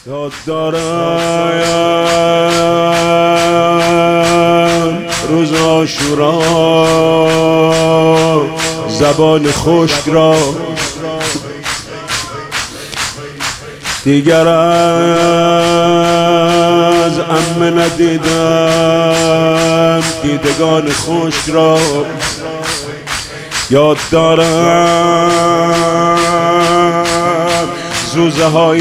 یاد دارم روز عاشورا زبان خشک را دیگر از عمه ندیدم دیدگان خشک را. یاد دارم زوزه های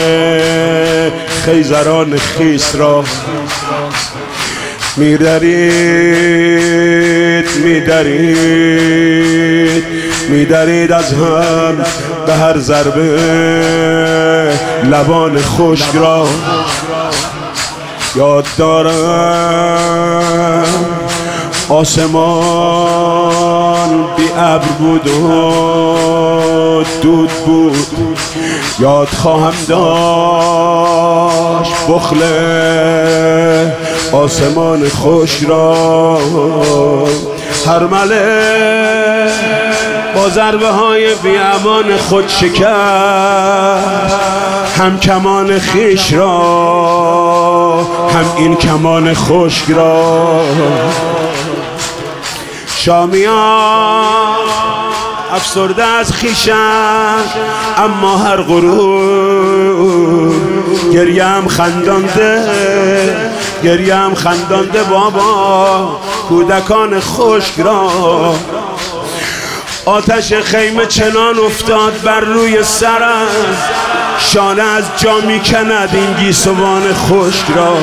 خیزران خیس را میدرید از هم به هر ضربه لبان خشک را. یاد دارم آسمان بی ابر بود و دود بود. یاد خواهم داشت بخل آسمان خشک را. هر ملک با ضربه های بی امان خود شکست هم کمان خویش را هم این کمان خشک را. شامیان افسرده از خویشم اما هر غروب گریم خندانده بابا کودکان خشک را. آتش خیمه چنان افتاد بر روی سرم شانه از جا میکند این گیسوان خشک را.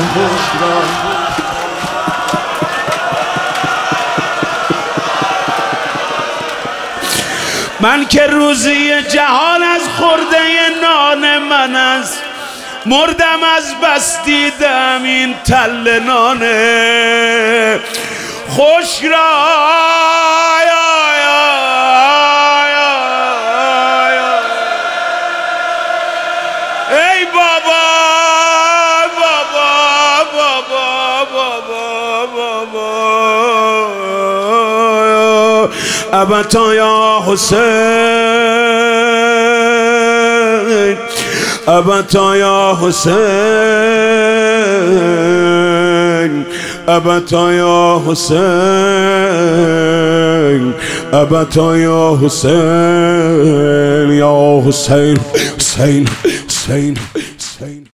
من که روزی جهان از خورده نان من است مردم از بس دیدم این تله نان خشک را. ای بابا ابتا یا حسین ابتا یا حسین ابتا یا حسین ابتا یا حسین یا حسین حسین حسین حسین